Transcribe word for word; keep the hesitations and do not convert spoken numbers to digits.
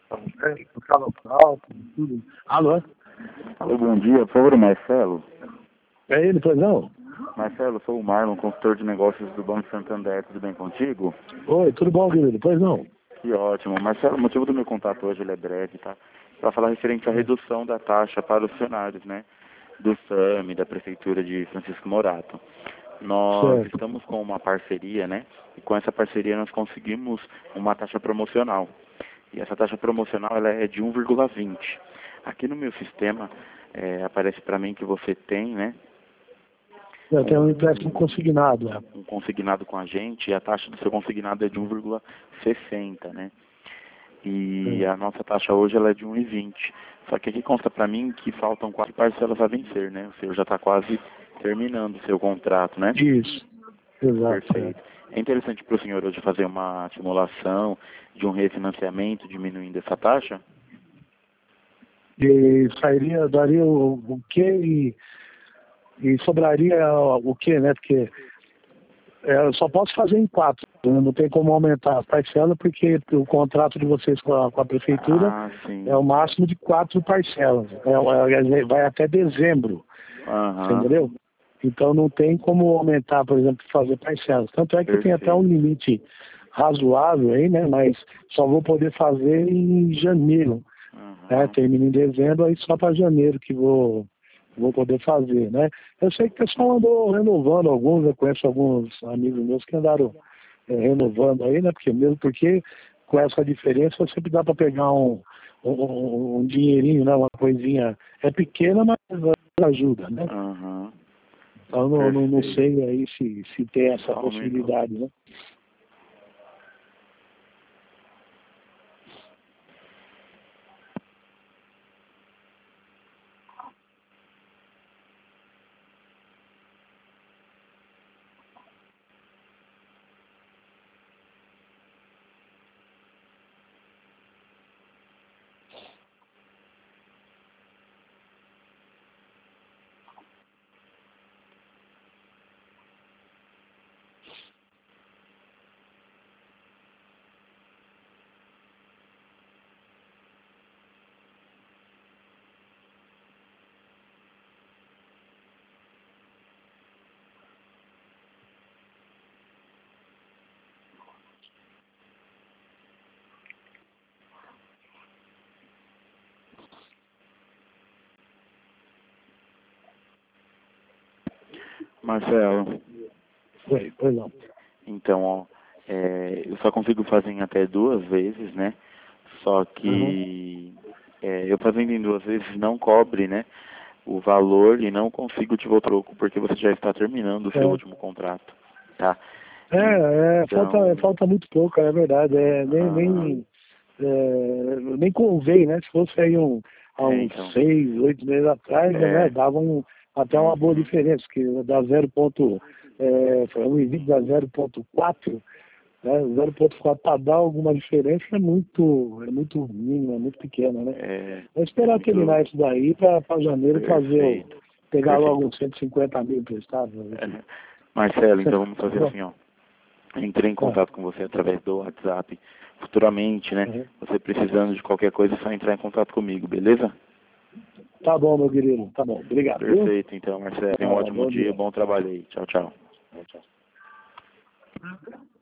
tudo. Alô? Alô, bom dia, por favor, Marcelo. É ele, pois não? Marcelo, sou o Marlon, consultor de negócios do Banco Santander, tudo bem contigo? Oi, tudo bom, querido? Pois não? Que ótimo. Marcelo, o motivo do meu contato hoje ele é breve, tá? Para falar referente à redução da taxa para os funcionários, né? Do SAMI, da Prefeitura de Francisco Morato. Nós Certo. estamos com uma parceria, né? E com essa parceria nós conseguimos uma taxa promocional. E essa taxa promocional ela é de um vírgula vinte. Aqui no meu sistema é, aparece para mim que você tem, né? Eu tenho um empréstimo consignado, né? Um consignado com a gente, e a taxa do seu consignado é de um vírgula sessenta, né? E a nossa taxa hoje ela é de um vírgula vinte. Só que aqui consta para mim que faltam quatro parcelas a vencer, né? O senhor já está quase terminando o seu contrato, né? Isso. Exato. Perfeito. É interessante para o senhor hoje fazer uma simulação de um refinanciamento diminuindo essa taxa? E sairia, daria o, o quê e, e sobraria o quê, né? Porque é, eu só posso fazer em quatro. Né? Não tem como aumentar a parcela porque o contrato de vocês com a, com a prefeitura Ah, sim. é o máximo de quatro parcelas. É, é, vai até dezembro. Você Aham. entendeu? Então não tem como aumentar, por exemplo, fazer parcelas. Tanto é que tem até um Perfeito. limite razoável aí, né? Mas só vou poder fazer em janeiro. Né? Aham. Termina em dezembro, aí só para janeiro que vou, vou poder fazer, né? Eu sei que o pessoal andou renovando alguns, eu conheço alguns amigos meus que andaram é, renovando aí, né? Porque mesmo porque com essa diferença sempre dá para pegar um, um, um dinheirinho, né? Uma coisinha. É pequena, mas ajuda, né? Aham. Então não, não, não Perfeito. sei aí se, se tem essa Só um minuto. possibilidade, né? Marcelo, Pois, pois não. então, ó, é, eu só consigo fazer em até duas vezes, né? Só Uhum. que é, eu fazendo em duas vezes não cobre, né? O valor e não consigo te voltar troco porque você já está terminando o seu É, último contrato, tá? é, é, falta, é, Então, falta muito pouco, é verdade. É, nem, aham, nem, é, nem convém, né? Se fosse aí um, há é, uns então, seis, oito meses atrás, né? é, Dava um, até uma boa uhum, diferença, que dá zero ponto, é, foi um envio da zero ponto quatro, né? zero ponto quatro para dar alguma diferença é muito, é muito mínima, é muito pequena, né? é, Vou é esperar muito terminar isso daí para janeiro fazer o, perfeito, pegar logo perfeito. uns cento e cinquenta mil emprestados. É, Marcelo, então vamos fazer assim, ó. Entrei em Ah, contato com você através do WhatsApp. Futuramente, né? uhum. Você precisando de qualquer coisa, é só entrar em contato comigo, beleza? Tá bom, meu querido. Tá bom. Obrigado, viu? Perfeito, então, Marcelo. Tenha um Ah, ótimo bom dia, dia. bom trabalho aí. Tchau, tchau. Tchau, tchau.